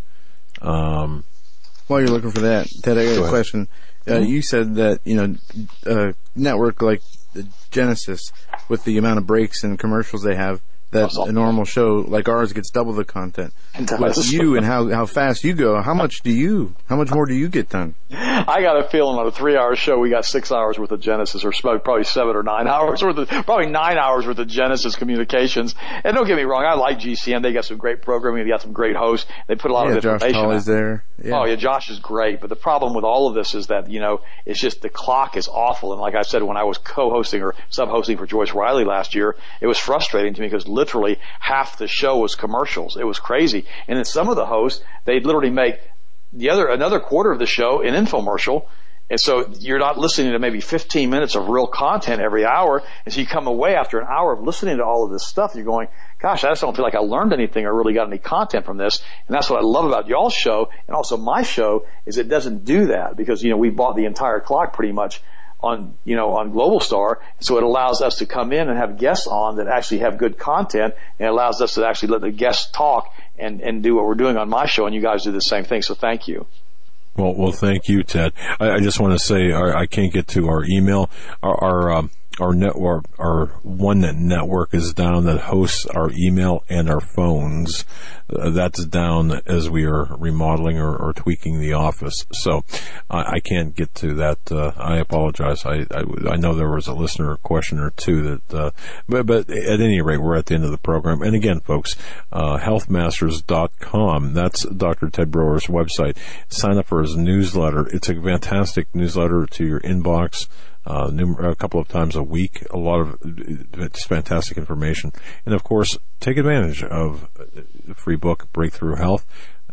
you're looking for that, Ted, I got a question. You said that a network like Genesis, with the amount of breaks and commercials they have, that a normal show like ours gets double the content. With you and how fast you go, how much more do you get done? I got a feeling on a 3-hour show we got 6 hours worth of Genesis, or probably 7 or 9 hours worth of, probably 9 hours worth of Genesis Communications. And don't get me wrong, I like GCN. They got some great programming. They got some great hosts. They put a lot of information. Josh Tolley's there. Yeah. Oh yeah, Josh is great. But the problem with all of this is that, it's just the clock is awful. And like I said, when I was co-hosting or sub-hosting for Joyce Riley last year, it was frustrating to me because literally half the show was commercials. It was crazy. And then some of the hosts, they'd literally make another quarter of the show an infomercial. And so you're not listening to maybe 15 minutes of real content every hour. And so you come away after an hour of listening to all of this stuff, you're going, gosh, I just don't feel like I learned anything or really got any content from this. And that's what I love about y'all's show and also my show, is it doesn't do that, because, we bought the entire clock pretty much on Global Star. So it allows us to come in and have guests on that actually have good content, and it allows us to actually let the guests talk and do what we're doing on my show, and you guys do the same thing. So thank you. Well, thank you, Ted. I just want to say I can't get to our email. Our network, our OneNet network is down that hosts our email and our phones. That's down as we are remodeling or tweaking the office. So I can't get to that. I apologize. I know there was a listener question or two that, but at any rate, we're at the end of the program. And again, folks, healthmasters.com. That's Dr. Ted Broer's website. Sign up for his newsletter. It's a fantastic newsletter to your inbox. A couple of times a week, a lot of it's fantastic information. And of course, take advantage of the free book, Breakthrough Health.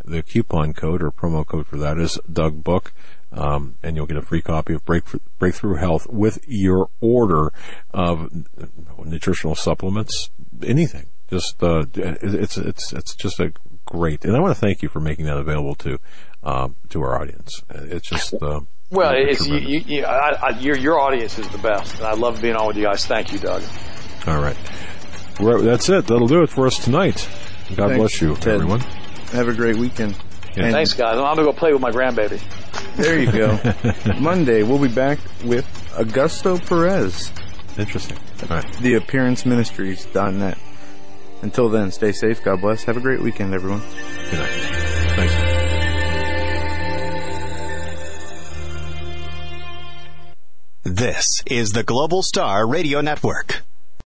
The coupon code or promo code for that is DougBook. And you'll get a free copy of Breakthrough Health with your order of nutritional supplements, anything. Just it's just a great, and I want to thank you for making that available to our audience. It's just well, it's your audience is the best, and I love being on with you guys. Thank you, Doug. All right, that's it. That'll do it for us tonight. God bless you, Ted. Everyone. Have a great weekend. Yeah. Thanks, guys. I'm gonna go play with my grandbaby. There you go. Monday, we'll be back with Augusto Perez. Interesting. All right. TheAppearanceMinistries.net. Until then, stay safe. God bless. Have a great weekend, everyone. Good night. Thanks. This is the Global Star Radio Network.